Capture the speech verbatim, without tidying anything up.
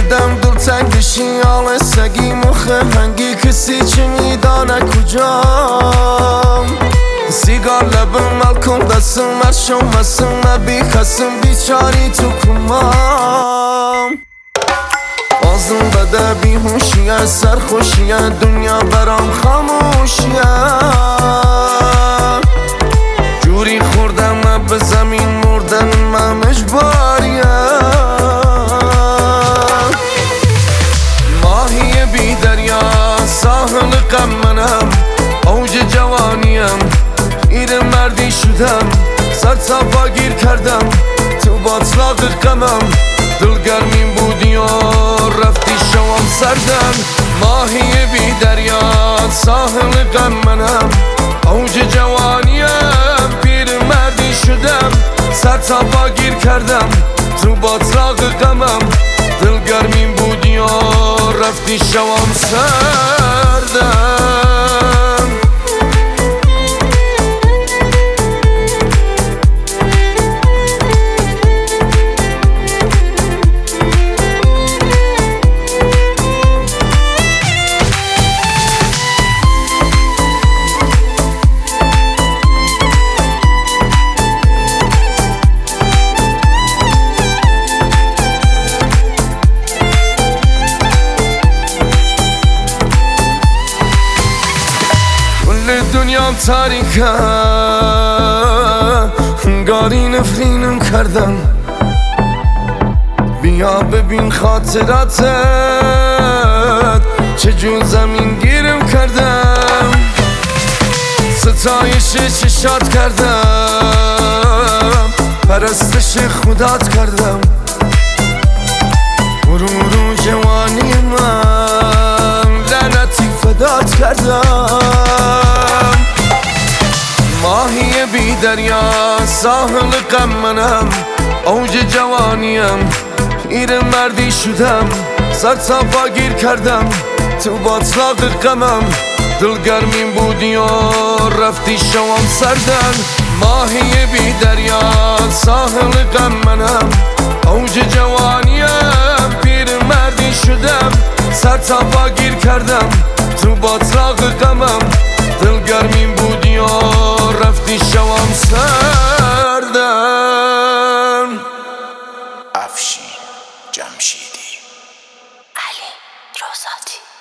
دردم دلتنگشی آل سگی مخه هنگی کسی چه میدانه کجام سیگار لبم ملکم دستم مرشم مسم مبی خسم بیچاری تو کمام آزم بده بیهوشیه سرخوشیه دنیا برام خاموشیه جوری خوردم به زمین مردن من مجباریه ماهی بی دریا ساحل غم منم اوج جوانیم ایر مردی شدم سر تا پا گیر کردم تو باطلاق غمم دلگرمیم بودی و رفتی شوام سردم ماهی بی دریا ساحل غم منم اوج جوانیم پیر مردی شدم سر تا پا گیر کردم تو باطلاق غمم دلگرمیم بودی و رفتی شوام سردم دنیام تاریکه گاری نفرینم کردم بیا ببین خاطراتت چجور زمین گیرم کردم ستایش چشات کردم پرستش خدات کردم غرور و جوانی من لعنتی فدات کردم ماهی بی دریا ساحل غم منم اوج جوانیم ایر مردی شدم سر تا پا گیر کردم تو باطلاق غمم دلگرمیم بودی و رفتی شوام سردم ماهی بی دریا ساحل غم منم اوج جوانیم پیر مردی شدم سر تا پا گیر کردم تو باطلاق غمم دلگرمیم بودی و رفتی شوام سردم افشین جمشیدی علی روزاتی